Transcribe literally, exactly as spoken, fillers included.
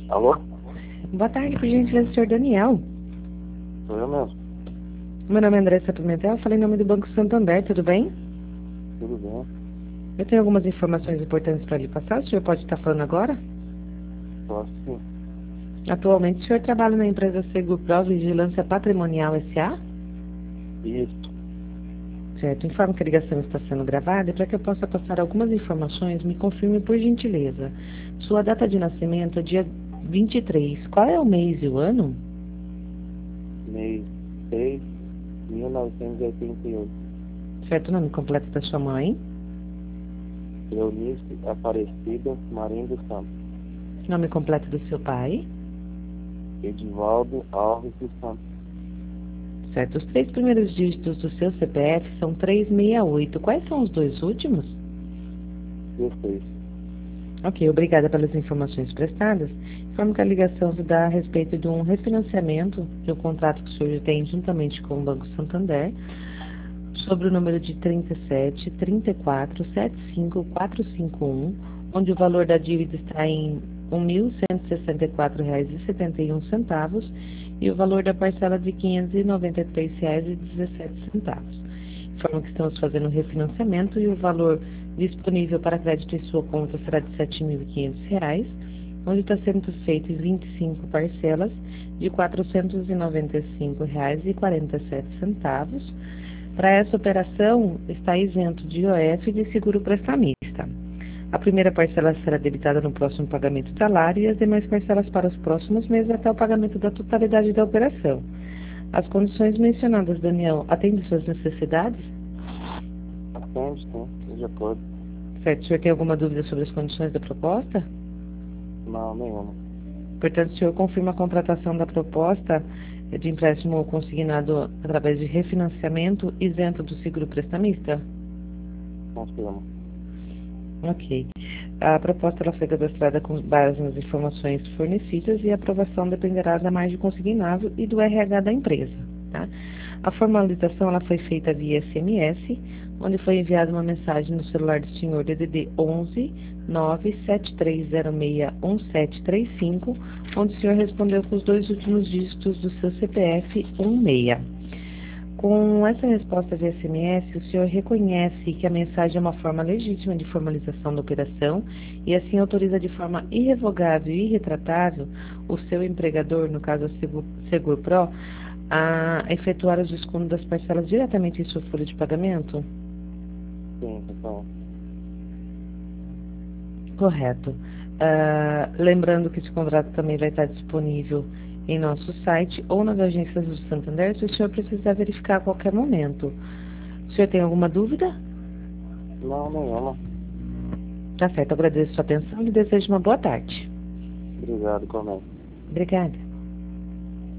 Alô? Boa tarde, por gentileza, senhor Daniel. Sou eu mesmo. Meu nome é Andressa Pimentel, falei em nome do Banco Santander, tudo bem? Tudo bem? Eu tenho algumas informações importantes para lhe passar, o senhor pode estar falando agora? Posso sim. Atualmente, o senhor trabalha na empresa Seguro Vigilância Patrimonial S A? Isso. Certo, informo que a ligação está sendo gravada e para que eu possa passar algumas informações, me confirme por gentileza. Sua data de nascimento é dia vinte e três. Qual é o mês e o ano? Mês seis, mil novecentos e oitenta e oito. Certo, o nome completo da sua mãe? Eunice Aparecida Marinho dos Santos. Nome completo do seu pai? Edivaldo Alves dos Santos. Certo, os três primeiros dígitos do seu C P F são trezentos e sessenta e oito. Quais são os dois últimos? dezesseis. Ok, obrigada pelas informações prestadas. Informo que a ligação se dá a respeito de um refinanciamento de um contrato que o senhor tem juntamente com o Banco Santander, sobre o número de trinta e sete, trinta e quatro, setenta e cinco, quatrocentos e cinquenta e um, onde o valor da dívida está em um mil cento e sessenta e quatro reais e setenta e um centavos e o valor da parcela de quinhentos e noventa e três reais e dezessete centavos. Informo que estamos fazendo o refinanciamento e o valor disponível para crédito em sua conta será de sete mil e quinhentos reais, onde está sendo feito em vinte e cinco parcelas de quatrocentos e noventa e cinco reais e quarenta e sete centavos. Para essa operação, está isento de I O F e de seguro prestamista. A primeira parcela será debitada no próximo pagamento da Lar e as demais parcelas para os próximos meses até o pagamento da totalidade da operação. As condições mencionadas, Daniel, atendem suas necessidades? Atende, sim. De acordo. Certo, o senhor tem alguma dúvida sobre as condições da proposta? Não, nenhuma. Portanto, o senhor confirma a contratação da proposta de empréstimo consignado através de refinanciamento isento do seguro prestamista? Confirmo. Ok. A proposta ela foi cadastrada com base nas informações fornecidas e a aprovação dependerá da margem consignável e do R H da empresa. Tá? A formalização ela foi feita via S M S, onde foi enviada uma mensagem no celular do senhor D D D onze nove sete três zero seis um sete três cinco, onde o senhor respondeu com os dois últimos dígitos do seu C P F um seis. Com essa resposta via S M S, o senhor reconhece que a mensagem é uma forma legítima de formalização da operação e assim autoriza de forma irrevogável e irretratável o seu empregador, no caso a Segurpro, a efetuar os descontos das parcelas diretamente em sua folha de pagamento? Sim, então. Correto. Ah, lembrando que esse contrato também vai estar disponível em nosso site ou nas agências do Santander, se o senhor precisar verificar a qualquer momento. O senhor tem alguma dúvida? Não, nenhuma. Tá certo, agradeço a sua atenção e desejo uma boa tarde. Obrigado, comenta. Obrigada.